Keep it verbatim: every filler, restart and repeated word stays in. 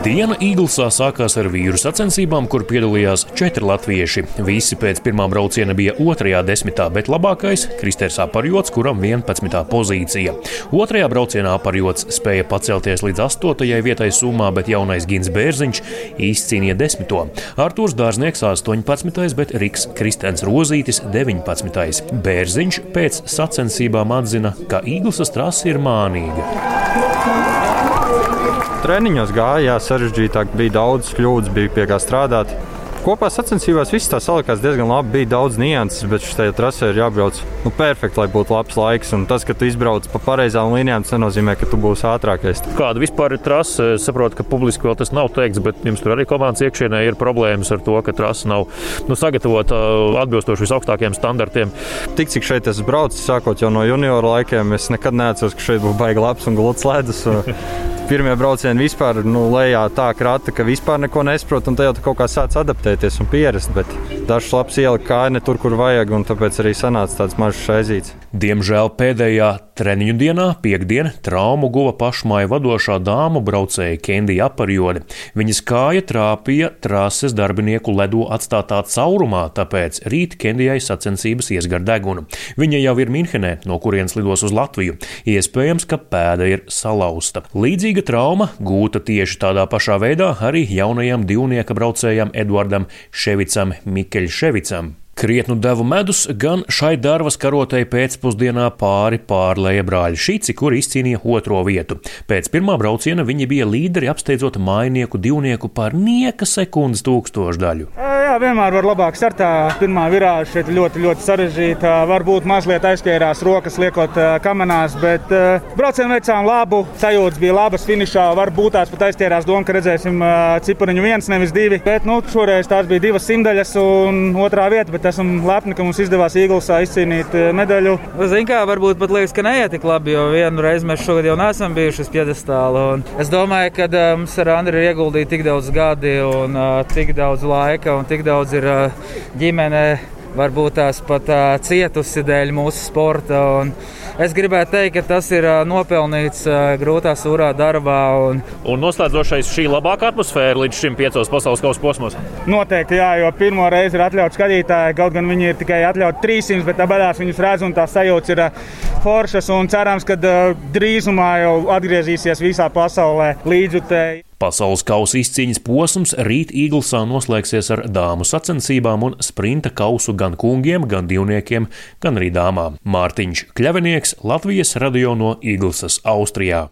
Diena Īglsā sākās ar vīru sacensībām, kur piedalījās četri latvieši. Visi pēc pirmā brauciena bija otrajā desmitā, bet labākais – Kristers Aparjots, kuram vienpadsmitā pozīcija. Otrajā braucienā Aparjots spēja pacelties līdz astotajai vietai summā, bet jaunais Gins Bērziņš izcīnīja desmito. Artūrs Dārznieks astoņpadsmitais, bet Riks Kristens Rozītis deviņpadsmitais. Bērziņš pēc sacensībām atzina, ka Īglsas trase ir mānīga. Treniņos gāja, jā, sarežģītāk, bija daudz kļūdas, bija pie kā strādāt. Kopā sacensībās viss tā salikās diezgan labi, bija daudz nianses, bet šajā trasē ir jābrauc nu, perfekti, lai būtu labs laiks. Un tas, ka tu izbrauc pa pareizām līnijām, tas nenozīmē, ka tu būsi ātrākais. Kāda vispār ir trase? Es saprotu, ka publiski vēl tas nav teikts, bet jums tur arī komandas iekšienē ir problēmas ar to, ka trase nav nu, sagatavota atbilstoši visaugstākajiem standartiem. Tik cik šeit es braucu, sākot jau no juniora laikiem, es nekad neatceros, ka šeit būs baigi labs un gluds ledus. Pirmie braucieni vispār nu, lejā tā krata, ka vispār neko nesaprot, un te jau tu kaut kā sāc adaptēties un pierast, bet dažs labs ielika kāja ne tur, kur vajag, un tāpēc arī sanāca tāds mazs šaizīts. Diemžēl pēdējā treniņu dienā, piekdien, traumu guva pašmāju vadošā dāmu braucēja Kendija Aparjode. Viņas kāja trāpīja trases darbinieku ledo atstātā caurumā, tāpēc rīt Kendijai sacensības iesgar degunu. Viņa jau ir Minhenē, no kurienes lidos uz Latviju. Iespējams, ka pēda ir salauzta. Līdzīga trauma gūta tieši tādā pašā veidā arī jaunajam divnieka braucējam Eduardam Ševicam Mikeļševicam. Krietnu devu medus gan šai Darvas karotei pēcpusdienā pāri pārlēja brāļi Šici, kuri izcīnīja otro vietu. Pēc pirmā brauciena viņi bija līderi, apsteidzot mainieku divnieku par nieka sekundes tūkstošdaļu. Jā, vienmēr var labāk startā. Pirmā virāža šeit ļoti, ļoti sarežģīta. Varbūt mazliet aizķērās rokas liekot kamenās, bet braucienu veicām labu. Sajūtas bija labas finišā. Varbūt tās pat aizķērās doma, ka redzēsim cipariņu viens, nevis divi. Bet nu, šoreiz tās bija divas simtaļas un otrā vieta. Bet esam lepni, ka mums izdevās Īglsā izcīnīt medaļu. Zin kā, varbūt pat liekas, ka neiet tik labi, jo vienu reizi mēs šogad jau neesam bijuši uz pjedestāla. Es domāju, ka uh, mums ar Andri ir ieguldīti tik daudz gadi un uh, tik daudz laika un tik daudz ir uh, ģimene, varbūt tās pat uh, cietusi dēļ mūsu sporta. Un es gribētu teikt, ka tas ir uh, nopelnīts uh, grūtā sūrā darbā. Un, un noslēdzošais šī labākā atmosfēra līdz šim piecos pasaules kausa posmos? Noteikti, jā, jo pirmo reizi ir atļauts skatītāji, kaut gan viņi ir tikai atļauti trīssimts, bet abadās viņus redz un tā sajūtas ir uh, foršas un cerams, ka uh, drīzumā jau atgriezīsies visā pasaulē līdzjutēji. Pasaules kausa izcīņas posms rīt Īglsā noslēgsies ar dāmu sacensībām un sprinta kausu gan kungiem, gan divniekiem, gan arī dāmām. Mārtiņš Kļavinieks, Latvijas radio no Īglsas, Austrijā.